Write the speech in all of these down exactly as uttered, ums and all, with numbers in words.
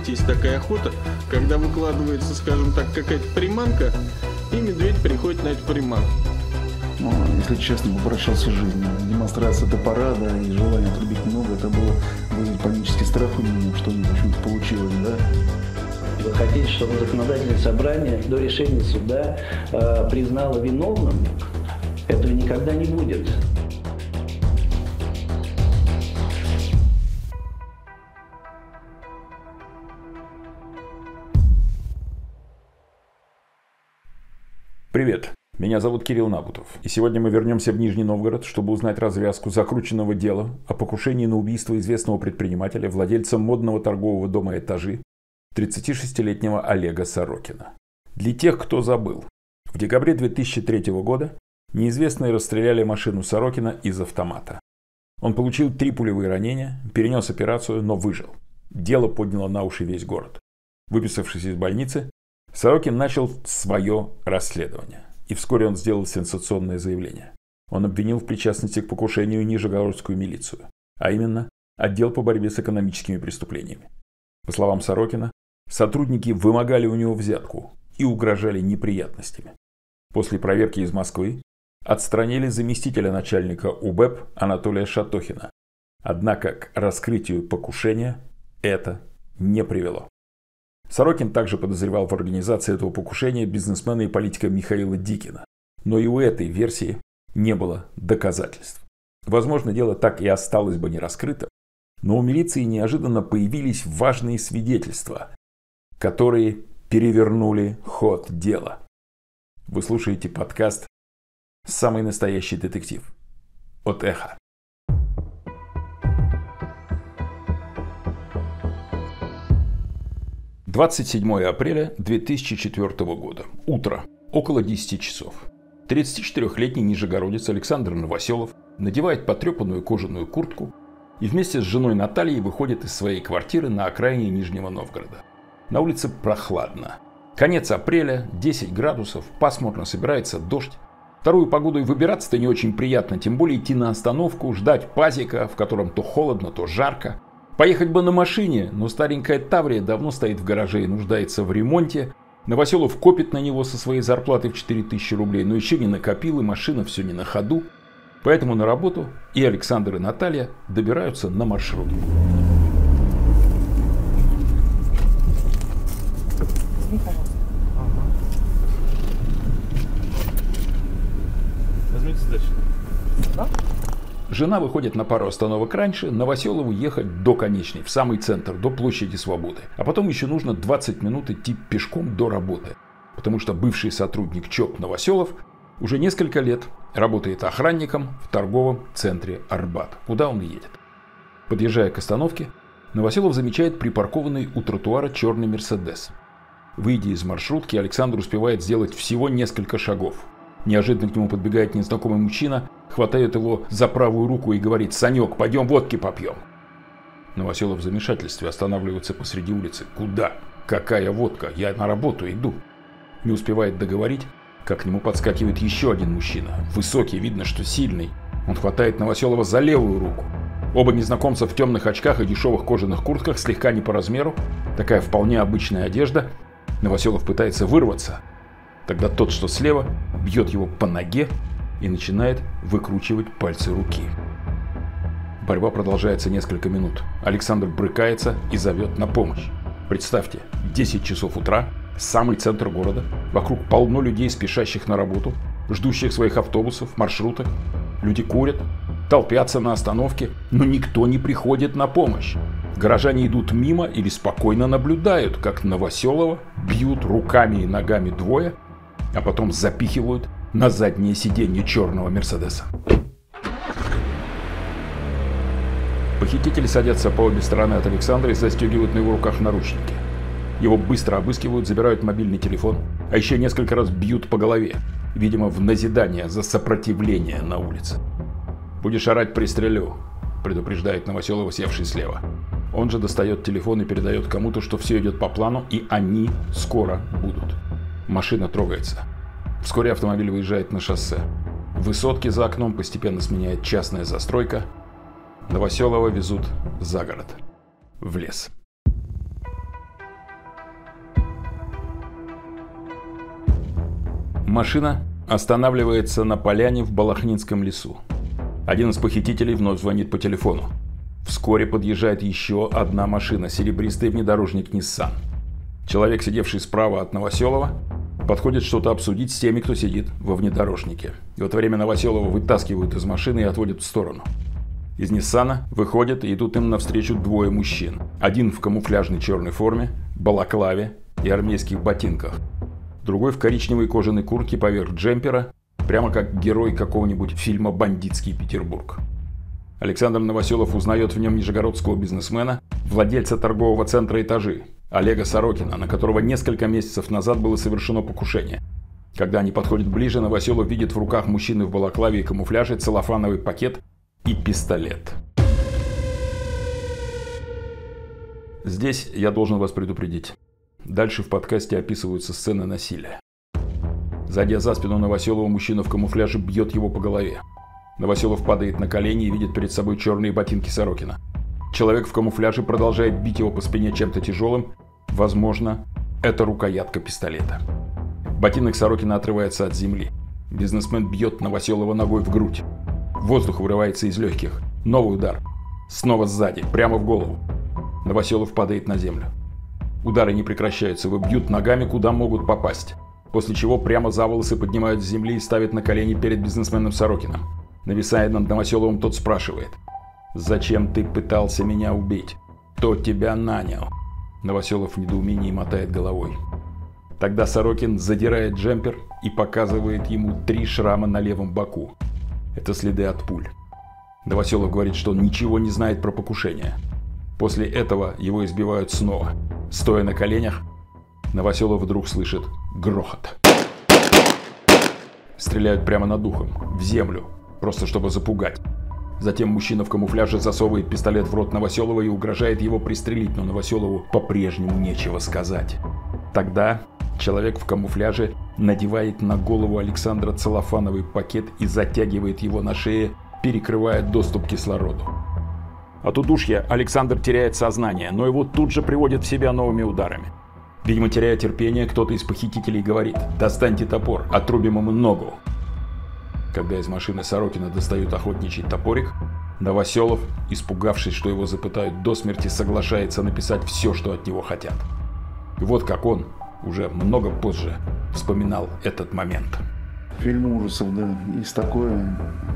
знаете, есть такая охота, когда выкладывается, скажем так, какая-то приманка, и медведь приходит на эту приманку. Ну, если честно, попрощался с жизнью. Демонстрация топора, да, и желание отрубить много, это было вызвать панический страх у меня, что не почему-то получилось, да. Вы хотите, чтобы законодательное собрание до решения суда э, признало виновным? Этого никогда не будет. Привет, меня зовут Кирилл Набутов, и сегодня мы вернемся в Нижний Новгород, чтобы узнать развязку закрученного дела о покушении на убийство известного предпринимателя, владельца модного торгового дома «Этажи», тридцатишестилетнего Олега Сорокина. Для тех, кто забыл, в декабре две тысячи третьего года неизвестные расстреляли машину Сорокина из автомата. Он получил три пулевые ранения, перенес операцию, но выжил. Дело подняло на уши весь город. Выписавшись из больницы, Сорокин начал свое расследование. И вскоре он сделал сенсационное заявление. Он обвинил в причастности к покушению Нижегородскую милицию, а именно отдел по борьбе с экономическими преступлениями. По словам Сорокина, сотрудники вымогали у него взятку и угрожали неприятностями. После проверки из Москвы отстранили заместителя начальника УБЭП Анатолия Шатохина. Однако к раскрытию покушения это не привело. Сорокин также подозревал в организации этого покушения бизнесмена и политика Михаила Дикина. Но и у этой версии не было доказательств. Возможно, дело так и осталось бы нераскрытым, но у милиции неожиданно появились важные свидетельства, которые перевернули ход дела. Вы слушаете подкаст «Самый настоящий детектив» от Эхо. двадцать седьмое апреля две тысячи четвёртого года. Утро. Около десяти часов. тридцатичетырёхлетний нижегородец Александр Новоселов надевает потрепанную кожаную куртку и вместе с женой Натальей выходит из своей квартиры на окраине Нижнего Новгорода. На улице прохладно. Конец апреля, десять градусов, пасмурно, собирается дождь. Вторую погоду и выбираться-то не очень приятно, тем более идти на остановку, ждать пазика, в котором то холодно, то жарко. Поехать бы на машине, но старенькая Таврия давно стоит в гараже и нуждается в ремонте. Новоселов копит на него со своей зарплаты в четыре тысячи рублей, но еще не накопил, и машина все не на ходу. Поэтому на работу и Александр, и Наталья добираются на маршрутке. Возьми, пожалуйста. Ага. Возьмите сдачу. Да? Жена выходит на пару остановок раньше, Новоселову ехать до конечной, в самый центр, до площади Свободы. А потом еще нужно двадцать минут идти пешком до работы. Потому что бывший сотрудник ЧОП Новоселов уже несколько лет работает охранником в торговом центре Арбат, куда он и едет. Подъезжая к остановке, Новоселов замечает припаркованный у тротуара черный Мерседес. Выйдя из маршрутки, Александр успевает сделать всего несколько шагов. Неожиданно к нему подбегает незнакомый мужчина, хватает его за правую руку и говорит: «Санек, пойдем водки попьем». Новоселов в замешательстве останавливается посреди улицы. «Куда? Какая водка? Я на работу иду». Не успевает договорить, как к нему подскакивает еще один мужчина. Высокий, видно, что сильный. Он хватает Новоселова за левую руку. Оба незнакомца в темных очках и дешевых кожаных куртках, слегка не по размеру. Такая вполне обычная одежда. Новоселов пытается вырваться. Тогда тот, что слева, бьет его по ноге и начинает выкручивать пальцы руки. Борьба продолжается несколько минут. Александр брыкается и зовет на помощь. Представьте, десять часов утра, самый центр города, вокруг полно людей, спешащих на работу, ждущих своих автобусов, маршруток. Люди курят, толпятся на остановке, но никто не приходит на помощь. Горожане идут мимо или спокойно наблюдают, как Новоселова бьют руками и ногами двое, а потом запихивают на заднее сиденье черного Мерседеса. Похитители садятся по обе стороны от Александра и застегивают на его руках наручники. Его быстро обыскивают, забирают мобильный телефон, а еще несколько раз бьют по голове, видимо, в назидание за сопротивление на улице. «Будешь орать, пристрелю», — предупреждает Новоселова, севший слева. Он же достает телефон и передает кому-то, что все идет по плану, и они скоро будут. Машина трогается. Вскоре автомобиль выезжает на шоссе. Высотки за окном постепенно сменяет частная застройка. Новоселова везут за город. В лес. Машина останавливается на поляне в Балахнинском лесу. Один из похитителей вновь звонит по телефону. Вскоре подъезжает еще одна машина, серебристый внедорожник Nissan. Человек, сидевший справа от Новоселова, подходит что-то обсудить с теми, кто сидит во внедорожнике. И в это время Новоселова вытаскивают из машины и отводят в сторону. Из Ниссана выходят и идут им навстречу двое мужчин. Один в камуфляжной черной форме, балаклаве и армейских ботинках. Другой в коричневой кожаной куртке поверх джемпера, прямо как герой какого-нибудь фильма «Бандитский Петербург». Александр Новоселов узнает в нем нижегородского бизнесмена, владельца торгового центра «Этажи», Олега Сорокина, на которого несколько месяцев назад было совершено покушение. Когда они подходят ближе, Новоселов видит в руках мужчины в балаклаве и камуфляже целлофановый пакет и пистолет. Здесь я должен вас предупредить. Дальше в подкасте описываются сцены насилия. Зайдя за спину Новоселова, мужчина в камуфляже бьет его по голове. Новоселов падает на колени и видит перед собой черные ботинки Сорокина. Человек в камуфляже продолжает бить его по спине чем-то тяжелым. Возможно, это рукоятка пистолета. Ботинок Сорокина отрывается от земли. Бизнесмен бьет Новоселова ногой в грудь. Воздух вырывается из легких. Новый удар. Снова сзади, прямо в голову. Новоселов падает на землю. Удары не прекращаются, его бьют ногами, куда могут попасть. После чего прямо за волосы поднимают с земли и ставят на колени перед бизнесменом Сорокиным. Нависая над Новоселовым, тот спрашивает: «Зачем ты пытался меня убить? Кто тебя нанял?» Новоселов в недоумении мотает головой. Тогда Сорокин задирает джемпер и показывает ему три шрама на левом боку. Это следы от пуль. Новоселов говорит, что он ничего не знает про покушение. После этого его избивают снова. Стоя на коленях, Новоселов вдруг слышит грохот. Стреляют прямо над ухом, в землю, просто чтобы запугать. Затем мужчина в камуфляже засовывает пистолет в рот Новоселова и угрожает его пристрелить, но Новоселову по-прежнему нечего сказать. Тогда человек в камуфляже надевает на голову Александра целлофановый пакет и затягивает его на шее, перекрывая доступ к кислороду. От удушья Александр теряет сознание, но его тут же приводят в себя новыми ударами. Видимо, теряя терпение, кто-то из похитителей говорит: «Достаньте топор, отрубим ему ногу». Когда из машины Сорокина достают охотничий топорик, Новоселов, испугавшись, что его запытают до смерти, соглашается написать все, что от него хотят. И вот как он, уже много позже, вспоминал этот момент. Фильм ужасов, да, есть такое.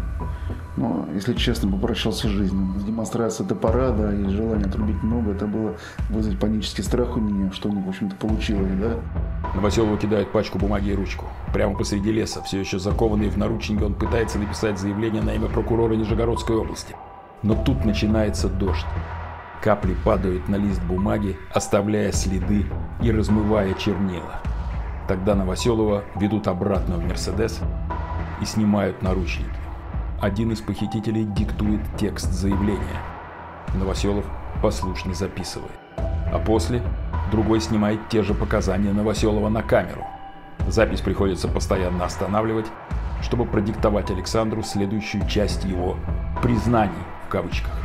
Но, если честно, попрощался с жизнью. Демонстрация топора, да, и желание отрубить ногу, это было вызвать панический страх у меня, что у них, в общем-то, получилось, да. Новоселову кидают пачку бумаги и ручку. Прямо посреди леса, все еще закованный в наручники, он пытается написать заявление на имя прокурора Нижегородской области. Но тут начинается дождь. Капли падают на лист бумаги, оставляя следы и размывая чернила. Тогда Новоселова ведут обратно в Мерседес и снимают наручники. Один из похитителей диктует текст заявления. Новоселов послушно записывает. А после другой снимает те же показания Новоселова на камеру. Запись приходится постоянно останавливать, чтобы продиктовать Александру следующую часть его «признаний» в кавычках.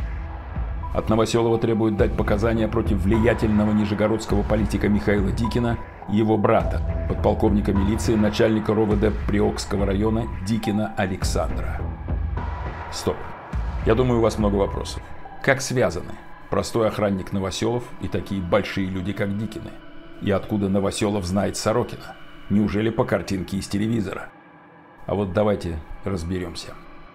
От Новоселова требуют дать показания против влиятельного нижегородского политика Михаила Дикина и его брата, подполковника милиции, начальника РОВД Приокского района Дикина Александра. Стоп. Я думаю, у вас много вопросов. Как связаны простой охранник Новоселов и такие большие люди, как Дикины? И откуда Новоселов знает Сорокина? Неужели по картинке из телевизора? А вот давайте разберемся.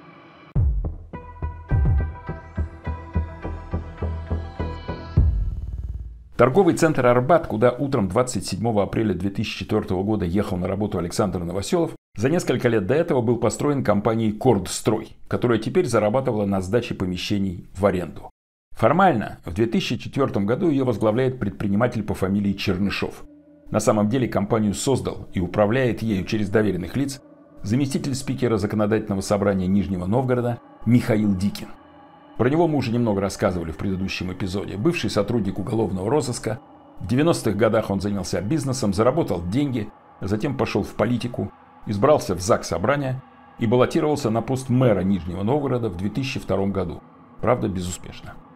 Торговый центр «Арбат», куда утром двадцать седьмого апреля две тысячи четвёртого года ехал на работу Александр Новоселов, за несколько лет до этого был построен компанией «Кордстрой», которая теперь зарабатывала на сдаче помещений в аренду. Формально в две тысячи четвёртом году ее возглавляет предприниматель по фамилии Чернышов. На самом деле компанию создал и управляет ею через доверенных лиц заместитель спикера Законодательного собрания Нижнего Новгорода Михаил Дикин. Про него мы уже немного рассказывали в предыдущем эпизоде. Бывший сотрудник уголовного розыска. В девяностых годах он занялся бизнесом, заработал деньги, затем пошел в политику, избрался в Заксобрание и баллотировался на пост мэра Нижнего Новгорода в две тысячи втором году. Правда, безуспешно.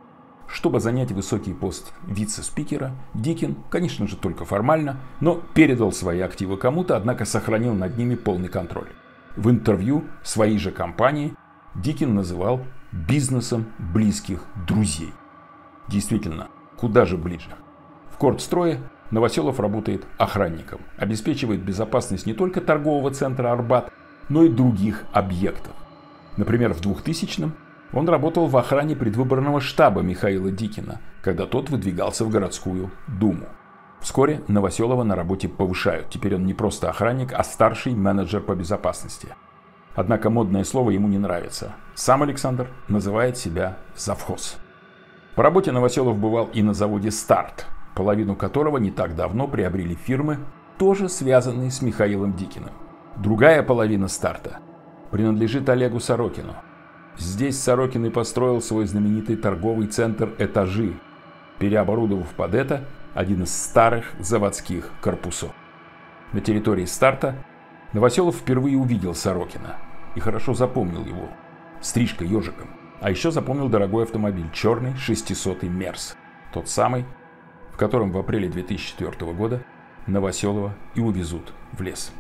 чтобы занять высокий пост вице-спикера, Дикин, конечно же только формально, но передал свои активы кому-то, однако сохранил над ними полный контроль. В интервью своей же компании Дикин называл бизнесом близких друзей. Действительно, куда же ближе. В Кортстрое Новоселов работает охранником, обеспечивает безопасность не только торгового центра «Арбат», но и других объектов. Например, в двухтысячном он работал в охране предвыборного штаба Михаила Дикина, когда тот выдвигался в городскую думу. Вскоре Новоселова на работе повышают. Теперь он не просто охранник, а старший менеджер по безопасности. Однако модное слово ему не нравится. Сам Александр называет себя завхоз. По работе Новоселов бывал и на заводе «Старт», половину которого не так давно приобрели фирмы, тоже связанные с Михаилом Дикиным. Другая половина «Старта» принадлежит Олегу Сорокину. Здесь Сорокин и построил свой знаменитый торговый центр «Этажи», переоборудовав под это один из старых заводских корпусов. На территории «Старта» Новоселов впервые увидел Сорокина и хорошо запомнил его. Стрижка ежиком. А еще запомнил дорогой автомобиль, черный шестисотый Мерс. Тот самый, в котором в апреле две тысячи четвёртого года Новоселова и увезут в лес.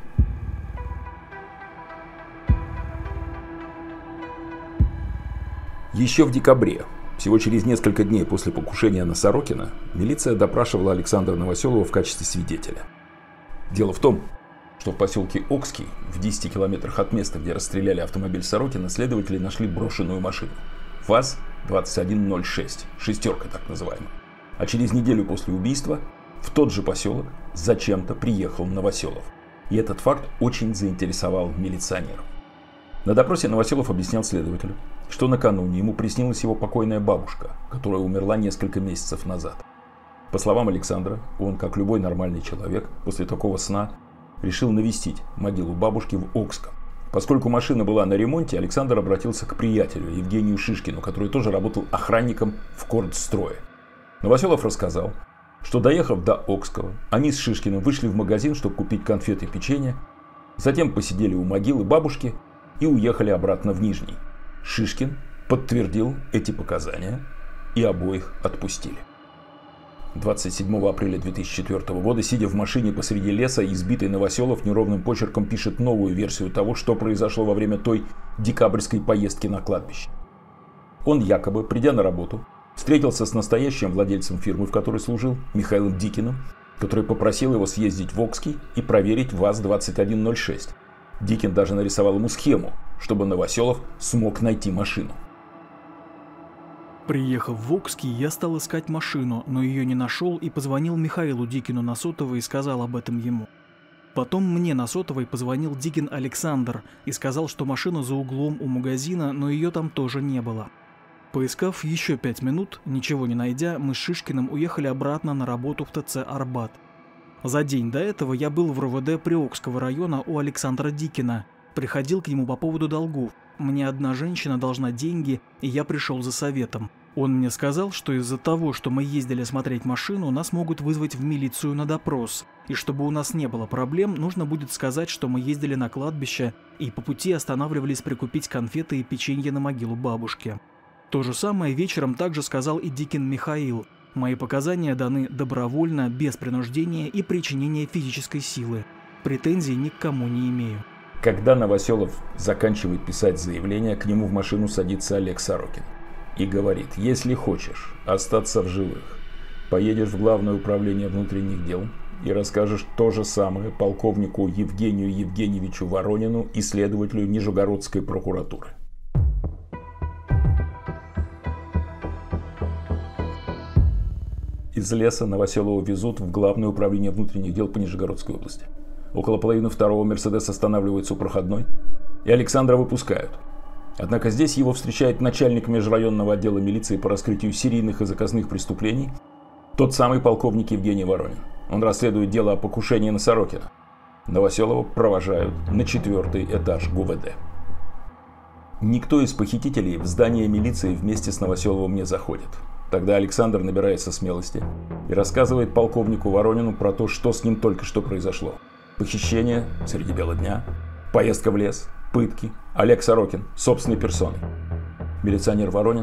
Еще в декабре, всего через несколько дней после покушения на Сорокина, милиция допрашивала Александра Новоселова в качестве свидетеля. Дело в том, что в поселке Окский, в десяти километрах от места, где расстреляли автомобиль Сорокина, следователи нашли брошенную машину. ВАЗ двадцать один ноль шесть, шестерка так называемая. А через неделю после убийства в тот же поселок зачем-то приехал Новоселов. И этот факт очень заинтересовал милиционеров. На допросе Новоселов объяснял следователю, что накануне ему приснилась его покойная бабушка, которая умерла несколько месяцев назад. По словам Александра, он, как любой нормальный человек, после такого сна решил навестить могилу бабушки в Окском. Поскольку машина была на ремонте, Александр обратился к приятелю Евгению Шишкину, который тоже работал охранником в Кортстрое. Новоселов рассказал, что, доехав до Окского, они с Шишкиным вышли в магазин, чтобы купить конфеты и печенье, затем посидели у могилы бабушки и уехали обратно в Нижний. Шишкин подтвердил эти показания, и обоих отпустили. двадцать седьмого апреля две тысячи четвёртого года, сидя в машине посреди леса, избитый Новоселов неровным почерком пишет новую версию того, что произошло во время той декабрьской поездки на кладбище. Он якобы, придя на работу, встретился с настоящим владельцем фирмы, в которой служил, Михаилом Дикиным, который попросил его съездить в Окский и проверить ВАЗ двадцать один ноль шесть. Дикин даже нарисовал ему схему, чтобы Новоселов смог найти машину. Приехав в Окский, я стал искать машину, но ее не нашел и позвонил Михаилу Дикину на сотовый и сказал об этом ему. Потом мне на сотовый позвонил Дикин Александр и сказал, что машина за углом у магазина, но ее там тоже не было. Поискав еще пять минут, ничего не найдя, мы с Шишкиным уехали обратно на работу в ТЦ «Арбат». За день до этого я был в РОВД Приокского района у Александра Дикина. Приходил к нему по поводу долгов. Мне одна женщина должна деньги, и я пришел за советом. Он мне сказал, что из-за того, что мы ездили смотреть машину, нас могут вызвать в милицию на допрос. И чтобы у нас не было проблем, нужно будет сказать, что мы ездили на кладбище и по пути останавливались прикупить конфеты и печенье на могилу бабушки. То же самое вечером также сказал и Дикин Михаил. Мои показания даны добровольно, без принуждения и причинения физической силы. Претензий ни к кому не имею. Когда Новоселов заканчивает писать заявление, к нему в машину садится Олег Сорокин и говорит: если хочешь остаться в живых, поедешь в Главное управление внутренних дел и расскажешь то же самое полковнику Евгению Евгеньевичу Воронину и следователю Нижегородской прокуратуры. Из леса Новоселова везут в Главное управление внутренних дел по Нижегородской области. Около половины второго Мерседес останавливается у проходной, и Александра выпускают. Однако здесь его встречает начальник межрайонного отдела милиции по раскрытию серийных и заказных преступлений, тот самый полковник Евгений Воронин. Он расследует дело о покушении на Сорокина. Новоселова провожают на четвертый этаж ГУВД. Никто из похитителей в здание милиции вместе с Новоселовым не заходит. Тогда Александр набирается смелости и рассказывает полковнику Воронину про то, что с ним только что произошло. Похищение среди бела дня, поездка в лес, пытки, Олег Сорокин собственной персоной. Милиционер Воронин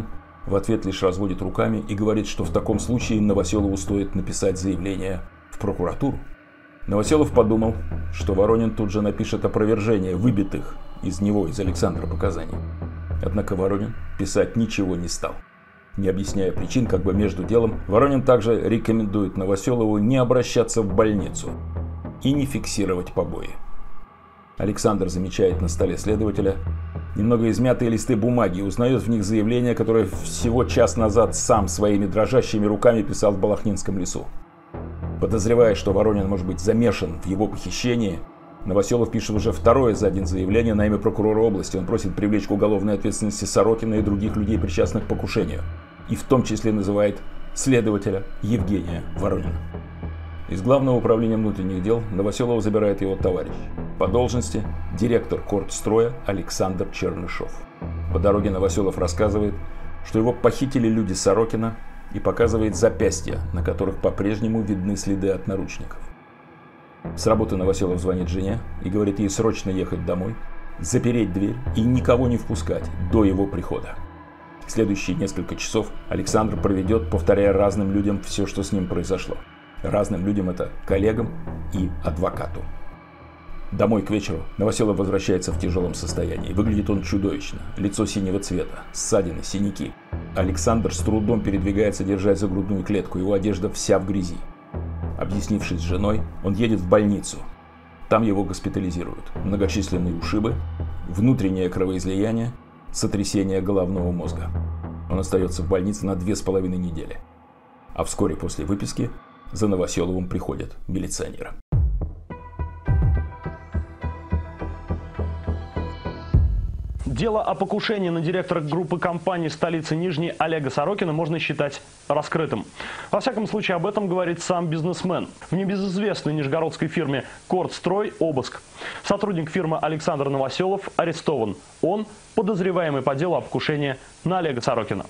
в ответ лишь разводит руками и говорит, что в таком случае Новоселову стоит написать заявление в прокуратуру. Новоселов подумал, что Воронин тут же напишет опровержение выбитых из него, из Александра, показаний. Однако Воронин писать ничего не стал. Не объясняя причин, как бы между делом, Воронин также рекомендует Новоселову не обращаться в больницу и не фиксировать побои. Александр замечает на столе следователя немного измятые листы бумаги и узнает в них заявление, которое всего час назад сам своими дрожащими руками писал в Балахнинском лесу. Подозревая, что Воронин может быть замешан в его похищении, Новоселов пишет уже второе за день заявление на имя прокурора области. Он просит привлечь к уголовной ответственности Сорокина и других людей, причастных к покушению. И в том числе называет следователя Евгения Воронина. Из Главного управления внутренних дел Новоселова забирает его товарищ. По должности директор Кортстроя Александр Чернышов. По дороге Новоселов рассказывает, что его похитили люди Сорокина, и показывает запястья, на которых по-прежнему видны следы от наручников. С работы Новоселов звонит жене и говорит ей срочно ехать домой, запереть дверь и никого не впускать до его прихода. Следующие несколько часов Александр проведет, повторяя разным людям все, что с ним произошло. Разным людям — это коллегам и адвокату. Домой к вечеру Новоселов возвращается в тяжелом состоянии. Выглядит он чудовищно. Лицо синего цвета, ссадины, синяки. Александр с трудом передвигается, держась за грудную клетку. Его одежда вся в грязи. Объяснившись с женой, он едет в больницу. Там его госпитализируют. Многочисленные ушибы, внутреннее кровоизлияние, сотрясение головного мозга. Он остается в больнице на две с половиной недели. А вскоре после выписки за Новоселовым приходят милиционеры. Дело о покушении на директора группы компаний столицы Нижней Олега Сорокина можно считать раскрытым. Во всяком случае, об этом говорит сам бизнесмен. В небезызвестной нижегородской фирме «Кортстрой» обыск. Сотрудник фирмы Александр Новоселов арестован. Он подозреваемый по делу о покушении на Олега Сорокина.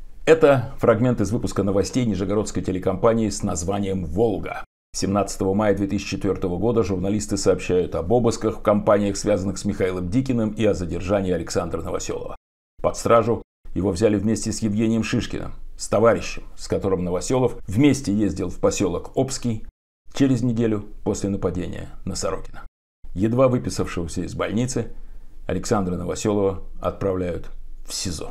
Это фрагмент из выпуска новостей нижегородской телекомпании с названием «Волга». семнадцатого мая две тысячи четвёртого года журналисты сообщают об обысках в компаниях, связанных с Михаилом Дикиным, и о задержании Александра Новоселова. Под стражу его взяли вместе с Евгением Шишкиным, с товарищем, с которым Новоселов вместе ездил в поселок Обский через неделю после нападения на Сорокина. Едва выписавшегося из больницы, Александра Новоселова отправляют в СИЗО.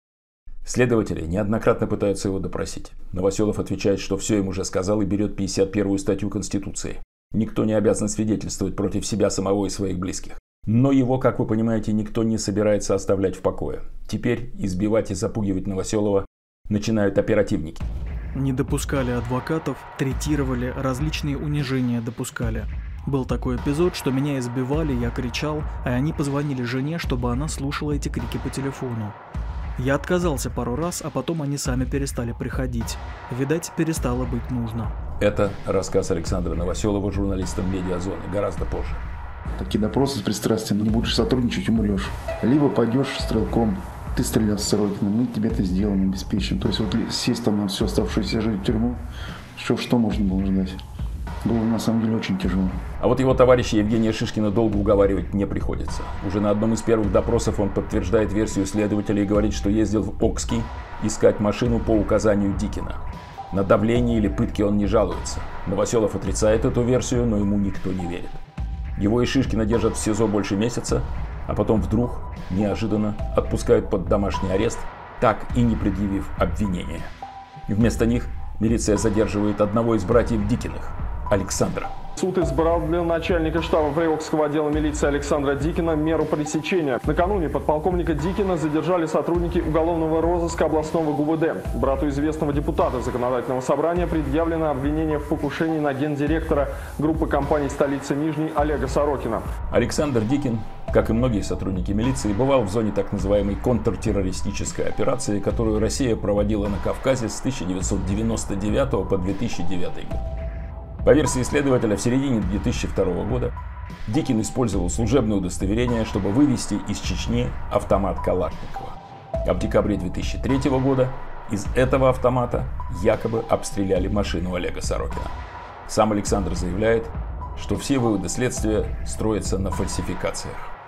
Следователи неоднократно пытаются его допросить. Новоселов отвечает, что все им уже сказал, и берет пятьдесят первую статью Конституции. Никто не обязан свидетельствовать против себя самого и своих близких. Но его, как вы понимаете, никто не собирается оставлять в покое. Теперь избивать и запугивать Новоселова начинают оперативники. Не допускали адвокатов, третировали, различные унижения допускали. Был такой эпизод, что меня избивали, я кричал, а они позвонили жене, чтобы она слушала эти крики по телефону. Я отказался пару раз, а потом они сами перестали приходить. Видать, перестало быть нужно. Это рассказ Александра Новоселова журналистам «Медиазоны» гораздо позже. Такие допросы с пристрастием, не будешь сотрудничать, умрешь. Либо пойдешь стрелком, ты стрелял с Сорокиным, мы тебе это сделаем, обеспечим. То есть вот сесть там на всю оставшуюся жизнь в тюрьму, что, что можно было ждать? Было на самом деле очень тяжело. А вот его товарища Евгения Шишкина долго уговаривать не приходится. Уже на одном из первых допросов он подтверждает версию следователя и говорит, что ездил в Окский искать машину по указанию Дикина. На давление или пытки он не жалуется. Новоселов отрицает эту версию, но ему никто не верит. Его и Шишкина держат в СИЗО больше месяца, а потом вдруг, неожиданно, отпускают под домашний арест, так и не предъявив обвинения. Вместо них милиция задерживает одного из братьев Дикиных, Александра. Суд избрал для начальника штаба Приокского отдела милиции Александра Дикина меру пресечения. Накануне подполковника Дикина задержали сотрудники уголовного розыска областного ГУВД. Брату известного депутата законодательного собрания предъявлено обвинение в покушении на гендиректора группы компаний столицы Нижней Олега Сорокина. Александр Дикин, как и многие сотрудники милиции, бывал в зоне так называемой контртеррористической операции, которую Россия проводила на Кавказе с тысяча девятьсот девяносто девятого по две тысячи девятый год. По версии следователя, в середине две тысячи второго года Дикин использовал служебное удостоверение, чтобы вывести из Чечни автомат Калашникова. А в декабре две тысячи третьего года из этого автомата якобы обстреляли машину Олега Сорокина. Сам Александр заявляет, что все выводы следствия строятся на фальсификациях.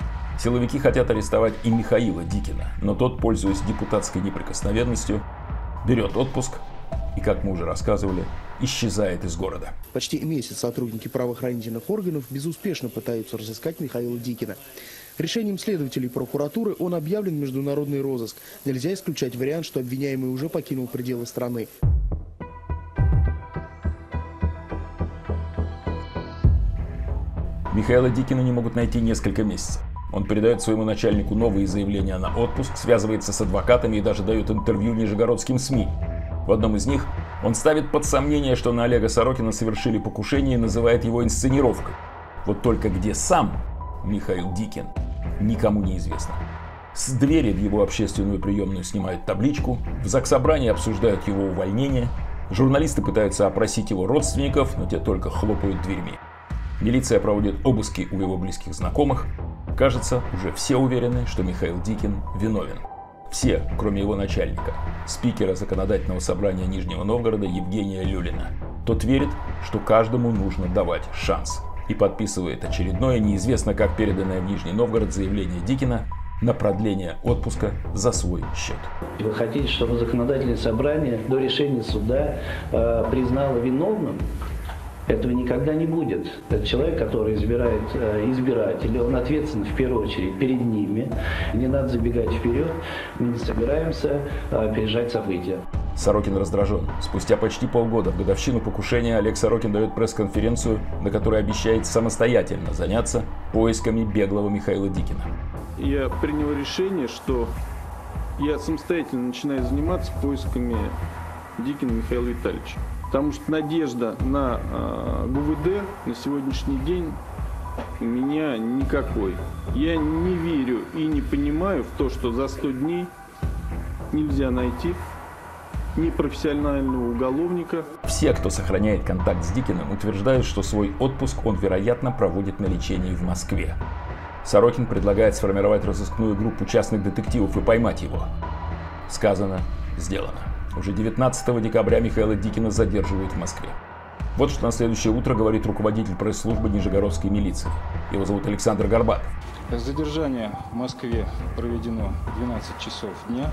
Силовики хотят арестовать и Михаила Дикина, но тот, пользуясь депутатской неприкосновенностью, берет отпуск и, как мы уже рассказывали, исчезает из города. Почти месяц сотрудники правоохранительных органов безуспешно пытаются разыскать Михаила Дикина. Решением следователей прокуратуры он объявлен в международный розыск. Нельзя исключать вариант, что обвиняемый уже покинул пределы страны. Михаила Дикина не могут найти несколько месяцев. Он передает своему начальнику новые заявления на отпуск, связывается с адвокатами и даже дает интервью нижегородским СМИ. В одном из них он ставит под сомнение, что на Олега Сорокина совершили покушение и называет его инсценировкой. Вот только где сам Михаил Дикин, никому не известно. С двери в его общественную приемную снимают табличку, в заксобрании обсуждают его увольнение, журналисты пытаются опросить его родственников, но те только хлопают дверьми. Милиция проводит обыски у его близких знакомых. Кажется, уже все уверены, что Михаил Дикин виновен. Все, кроме его начальника, спикера законодательного собрания Нижнего Новгорода Евгения Люлина. Тот верит, что каждому нужно давать шанс. И подписывает очередное, неизвестно как переданное в Нижний Новгород заявление Дикина на продление отпуска за свой счет. Вы хотите, чтобы законодательное собрание до решения суда э, признало виновным? Этого никогда не будет. Это человек, который избирает э, избирателей, он ответственен в первую очередь перед ними. Не надо забегать вперед, мы не собираемся э, опережать события. Сорокин раздражен. Спустя почти полгода в годовщину покушения Олег Сорокин дает пресс-конференцию, на которой обещает самостоятельно заняться поисками беглого Михаила Дикина. Я принял решение, что я самостоятельно начинаю заниматься поисками Дикина Михаила Витальевича. Потому что надежда на э, ГУВД на сегодняшний день у меня никакой. Я не верю и не понимаю в то, что за сто дней нельзя найти ни профессионального уголовника. Все, кто сохраняет контакт с Дикиным, утверждают, что свой отпуск он, вероятно, проводит на лечении в Москве. Сорокин предлагает сформировать разыскную группу частных детективов и поймать его. Сказано, сделано. Уже девятнадцатого декабря Михаила Дикина задерживают в Москве. Вот что на следующее утро говорит руководитель пресс-службы Нижегородской милиции. Его зовут Александр Горбатов. Задержание в Москве проведено в двенадцать часов дня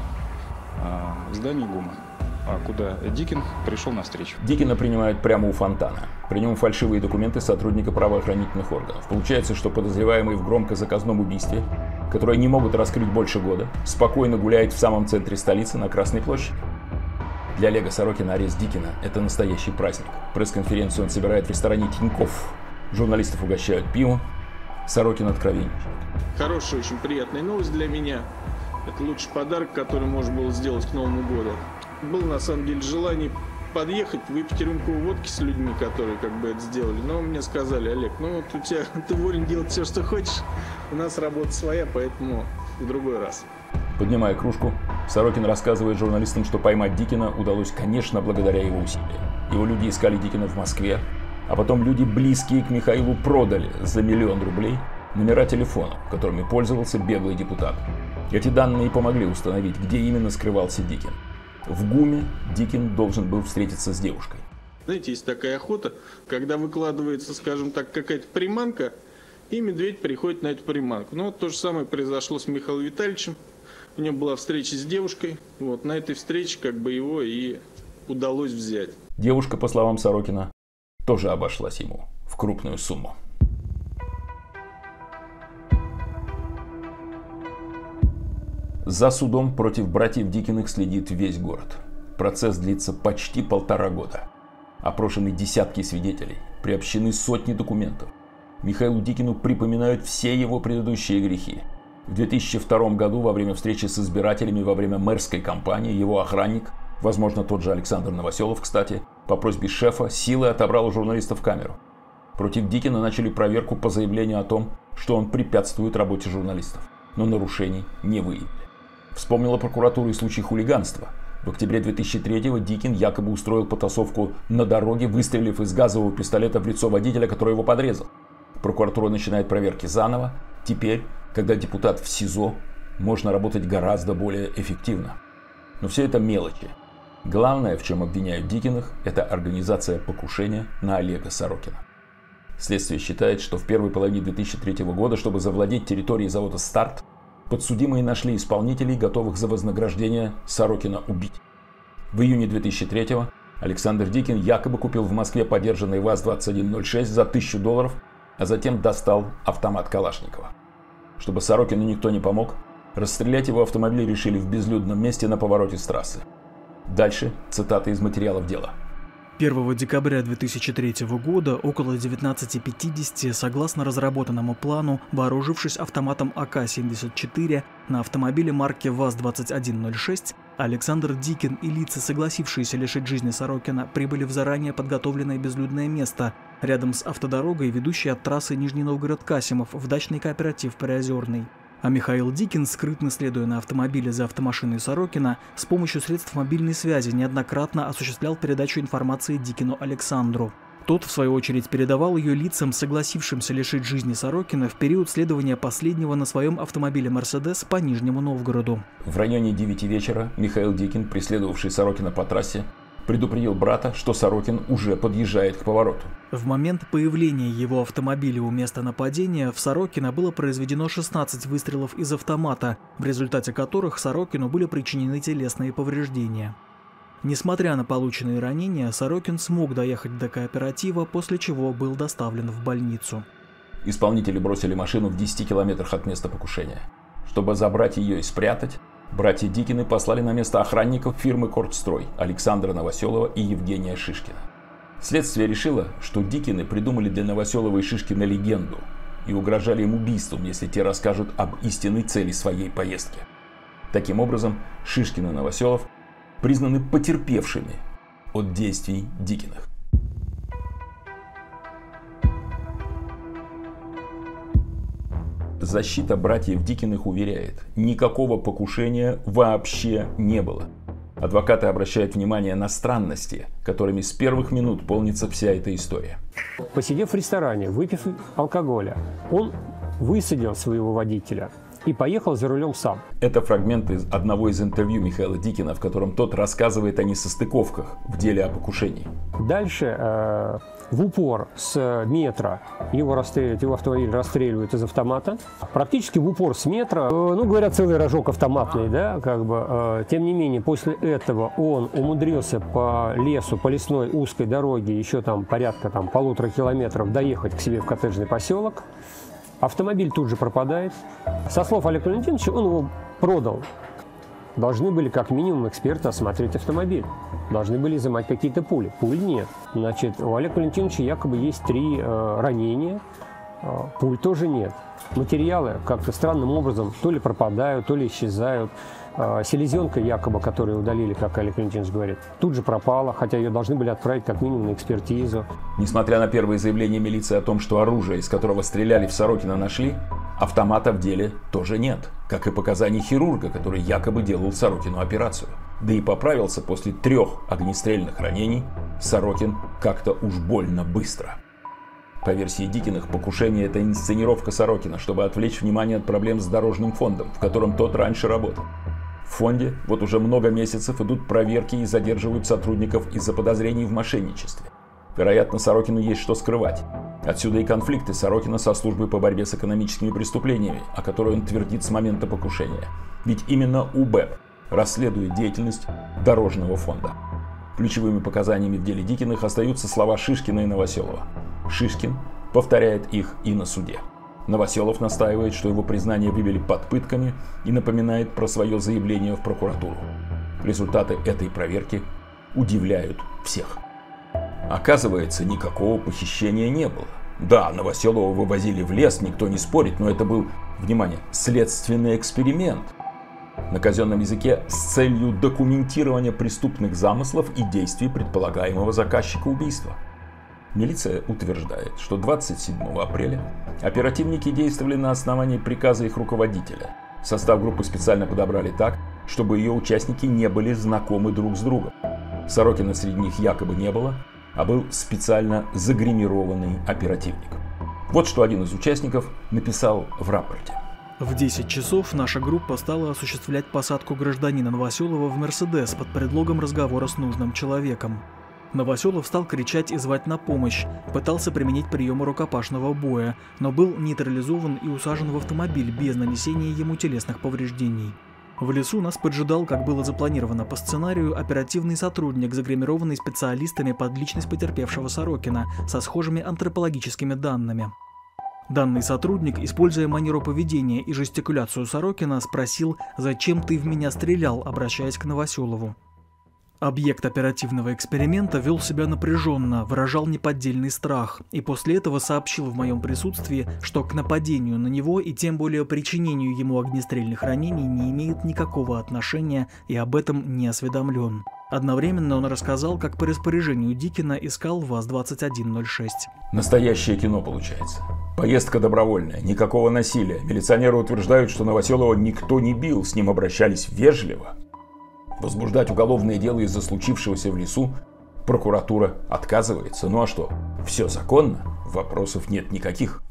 в здании ГУМа, куда Дикин пришел на встречу. Дикина принимают прямо у фонтана. При нем фальшивые документы сотрудника правоохранительных органов. Получается, что подозреваемый в громкозаказном убийстве, которое не могут раскрыть больше года, спокойно гуляет в самом центре столицы на Красной площади. Для Олега Сорокина арест Дикина – это настоящий праздник. Пресс-конференцию он собирает в ресторане «Тинькофф». Журналистов угощают пивом. Сорокин откровенничает. Хорошая, очень приятная новость для меня. Это лучший подарок, который можно было сделать к Новому году. Было на самом деле желание подъехать, выпить рюмку водки с людьми, которые как бы это сделали. Но мне сказали: Олег, ну вот у тебя, ты волен делать все, что хочешь. У нас работа своя, поэтому в другой раз. Поднимая кружку, Сорокин рассказывает журналистам, что поймать Дикина удалось, конечно, благодаря его усилиям. Его люди искали Дикина в Москве, а потом люди, близкие к Михаилу, продали за миллион рублей номера телефонов, которыми пользовался беглый депутат. Эти данные помогли установить, где именно скрывался Дикин. В ГУМе Дикин должен был встретиться с девушкой. Знаете, есть такая охота, когда выкладывается, скажем так, какая-то приманка, и медведь приходит на эту приманку. Ну вот то же самое произошло с Михаилом Витальевичем. У него была встреча с девушкой. Вот на этой встрече как бы его и удалось взять. Девушка, по словам Сорокина, тоже обошлась ему в крупную сумму. За судом против братьев Дикиных следит весь город. Процесс длится почти полтора года. Опрошены десятки свидетелей, приобщены сотни документов. Михаилу Дикину припоминают все его предыдущие грехи. В две тысячи втором году во время встречи с избирателями во время мэрской кампании его охранник, возможно тот же Александр Новоселов, кстати, по просьбе шефа силой отобрал у журналистов камеру. Против Дикина начали проверку по заявлению о том, что он препятствует работе журналистов, но нарушений не выявили. Вспомнила прокуратура и случай хулиганства. В октябре две тысячи третьего Дикин якобы устроил потасовку на дороге, выстрелив из газового пистолета в лицо водителя, который его подрезал. Прокуратура начинает проверки заново. Теперь, когда депутат в СИЗО, можно работать гораздо более эффективно. Но все это мелочи. Главное, в чем обвиняют Дикиных, это организация покушения на Олега Сорокина. Следствие считает, что в первой половине две тысячи третьего года, чтобы завладеть территорией завода «Старт», подсудимые нашли исполнителей, готовых за вознаграждение Сорокина убить. В июне две тысячи третьего Александр Дикин якобы купил в Москве подержанный ВАЗ двадцать один ноль шесть за тысячу долларов, а затем достал автомат Калашникова. Чтобы Сорокину никто не помог, расстрелять его автомобиль решили в безлюдном месте на повороте с трассы. Дальше цитаты из материалов дела. первого декабря две тысячи третьего года около девятнадцати пятидесяти, согласно разработанному плану, вооружившись автоматом А К семьдесят четыре, на автомобиле марки ВАЗ двадцать один ноль шесть, Александр Дикин и лица, согласившиеся лишить жизни Сорокина, прибыли в заранее подготовленное безлюдное место, рядом с автодорогой, ведущей от трассы Нижний Новгород-Касимов в дачный кооператив Приозерный. А Михаил Дикин, скрытно следуя на автомобиле за автомашиной Сорокина, с помощью средств мобильной связи неоднократно осуществлял передачу информации Дикину Александру. Тот, в свою очередь, передавал ее лицам, согласившимся лишить жизни Сорокина в период следования последнего на своем автомобиле «Мерседес» по Нижнему Новгороду. В районе девяти вечера Михаил Дикин, преследовавший Сорокина по трассе, предупредил брата, что Сорокин уже подъезжает к повороту. В момент появления его автомобиля у места нападения в Сорокина было произведено шестнадцать выстрелов из автомата, в результате которых Сорокину были причинены телесные повреждения. Несмотря на полученные ранения, Сорокин смог доехать до кооператива, после чего был доставлен в больницу. Исполнители бросили машину в десяти километрах от места покушения. Чтобы забрать ее и спрятать, братья Дикины послали на место охранников фирмы «Кортстрой» Александра Новоселова и Евгения Шишкина. Следствие решило, что Дикины придумали для Новоселова и Шишкина легенду и угрожали им убийством, если те расскажут об истинной цели своей поездки. Таким образом, Шишкин и Новоселов признаны потерпевшими от действий Дикиных. Защита братьев Дикиных уверяет, никакого покушения вообще не было. Адвокаты обращают внимание на странности, которыми с первых минут полнится вся эта история. Посидев в ресторане, выпив алкоголя, он высадил своего водителя и поехал за рулем сам. Это фрагмент из одного из интервью Михаила Дикина, в котором тот рассказывает о несостыковках в деле о покушении. Дальше э, в упор с метра его расстреливают, его автомобиль расстреливают из автомата. Практически в упор с метра, э, ну говорят, целый рожок автоматный, да, как бы. Э, тем не менее, после этого он умудрился по лесу, по лесной узкой дороге, еще там порядка там, полутора километров доехать к себе в коттеджный поселок. Автомобиль тут же пропадает. Со слов Олега Валентиновича, он его продал. Должны были как минимум эксперты осмотреть автомобиль. Должны были изымать какие-то пули. Пуль нет. Значит, у Олега Валентиновича якобы есть три э, ранения. Э, пуль тоже нет. Материалы как-то странным образом то ли пропадают, то ли исчезают. Э, селезенка якобы, которую удалили, как Олег Валентинович говорит, тут же пропала, хотя ее должны были отправить как минимум на экспертизу. Несмотря на первые заявления милиции о том, что оружие, из которого стреляли в Сорокина, нашли, автомата в деле тоже нет, как и показаний хирурга, который якобы делал Сорокину операцию. Да и поправился после трех огнестрельных ранений Сорокин как-то уж больно быстро. По версии Дикиных, покушение – это инсценировка Сорокина, чтобы отвлечь внимание от проблем с дорожным фондом, в котором тот раньше работал. В фонде вот уже много месяцев идут проверки и задерживают сотрудников из-за подозрений в мошенничестве. Вероятно, Сорокину есть что скрывать. Отсюда и конфликты Сорокина со службой по борьбе с экономическими преступлениями, о которой он твердит с момента покушения. Ведь именно УБЭП расследует деятельность дорожного фонда. Ключевыми показаниями в деле Дикиных остаются слова Шишкина и Новоселова. Шишкин повторяет их и на суде. Новоселов настаивает, что его признание вывели под пытками, и напоминает про свое заявление в прокуратуру. Результаты этой проверки удивляют всех. Оказывается, никакого похищения не было. Да, Новоселова вывозили в лес, никто не спорит, но это был, внимание, следственный эксперимент. На казенном языке с целью документирования преступных замыслов и действий предполагаемого заказчика убийства. Милиция утверждает, что двадцать седьмого апреля оперативники действовали на основании приказа их руководителя. Состав группы специально подобрали так, чтобы ее участники не были знакомы друг с другом. Сорокина среди них якобы не было, а был специально загримированный оперативник. Вот что один из участников написал в рапорте. В десять часов наша группа стала осуществлять посадку гражданина Новоселова в «Мерседес» под предлогом разговора с нужным человеком. Новоселов стал кричать и звать на помощь, пытался применить приемы рукопашного боя, но был нейтрализован и усажен в автомобиль без нанесения ему телесных повреждений. В лесу нас поджидал, как было запланировано по сценарию, оперативный сотрудник, загримированный специалистами под личность потерпевшего Сорокина, со схожими антропологическими данными. Данный сотрудник, используя манеру поведения и жестикуляцию Сорокина, спросил: «Зачем ты в меня стрелял?», обращаясь к Новоселову. Объект оперативного эксперимента вел себя напряженно, выражал неподдельный страх, и после этого сообщил в моем присутствии, что к нападению на него и тем более причинению ему огнестрельных ранений не имеет никакого отношения и об этом не осведомлен. Одновременно он рассказал, как по распоряжению Дикина искал ВАЗ двадцать один ноль шесть. Настоящее кино получается. Поездка добровольная, никакого насилия. Милиционеры утверждают, что Новоселова никто не бил, с ним обращались вежливо. Возбуждать уголовное дело из-за случившегося в лесу прокуратура отказывается. Ну а что? Все законно, вопросов нет никаких.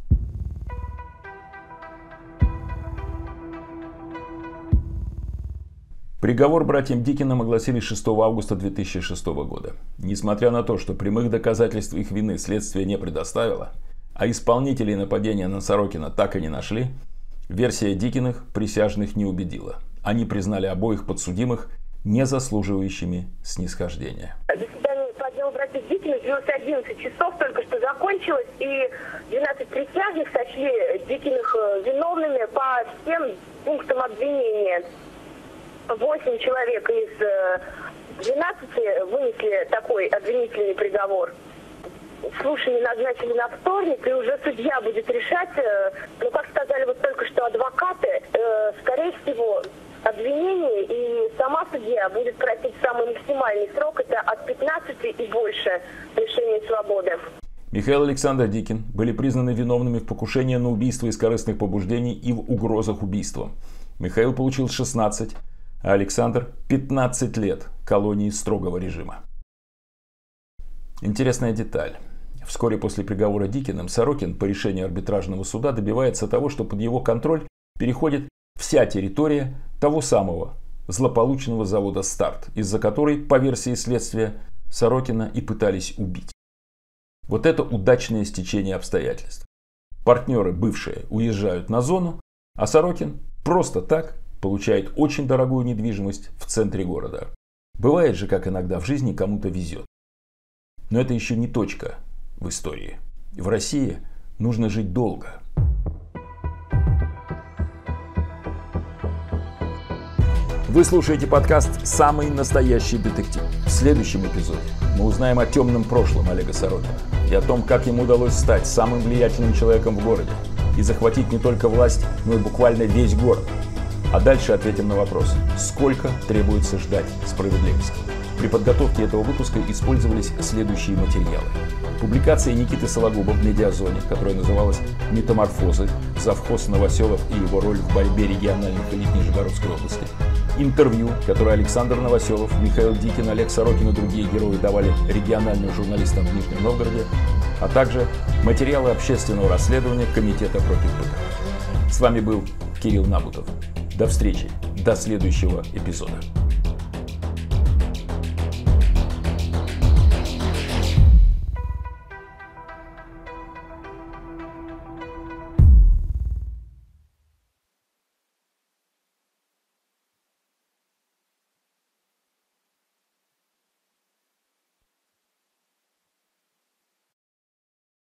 Приговор братьям Дикинам огласили шестого августа две тысячи шестого года. Несмотря на то, что прямых доказательств их вины следствие не предоставило, а исполнителей нападения на Сорокина так и не нашли, версия Дикиных присяжных не убедила. Они признали обоих подсудимых не заслуживающими снисхождения. Заседание по делу братьев Дикиных длилось одиннадцать часов, только что закончилось, и двенадцать присяжных сочли Дикиных виновными по всем пунктам обвинения. Восемь человек из двенадцати вынесли такой обвинительный приговор. Слушание назначили на вторник, и уже судья будет решать. Но, как сказали вот только что адвокаты, скорее всего, обвинение и сама судья будет просить самый максимальный срок, это от пятнадцати и больше лишения свободы. Михаил и Александр Дикин были признаны виновными в покушении на убийство из корыстных побуждений и в угрозах убийством. Михаил получил шестнадцать, а Александр пятнадцать лет колонии строгого режима. Интересная деталь. Вскоре после приговора Дикиным Сорокин по решению арбитражного суда добивается того, что под его контроль переходит вся территория того самого злополучного завода «Старт», из-за которой, по версии следствия, Сорокина и пытались убить. Вот это удачное стечение обстоятельств. Партнеры бывшие уезжают на зону, а Сорокин просто так получает очень дорогую недвижимость в центре города. Бывает же, как иногда в жизни кому-то везет. Но это еще не точка в истории. В России нужно жить долго. Вы слушаете подкаст «Самый настоящий детектив». В следующем эпизоде мы узнаем о темном прошлом Олега Сорокина и о том, как ему удалось стать самым влиятельным человеком в городе и захватить не только власть, но и буквально весь город. А дальше ответим на вопрос, сколько требуется ждать справедливости. При подготовке этого выпуска использовались следующие материалы. Публикация Никиты Сологуба в «Медиазоне», которая называлась «Метаморфозы. Завхоз Новоселов и его роль в борьбе региональных элит Нижегородской области». Интервью, которое Александр Новоселов, Михаил Дикин, Олег Сорокин и другие герои давали региональным журналистам в Нижнем Новгороде, а также материалы общественного расследования Комитета против быка. С вами был Кирилл Набутов. До встречи, до следующего эпизода.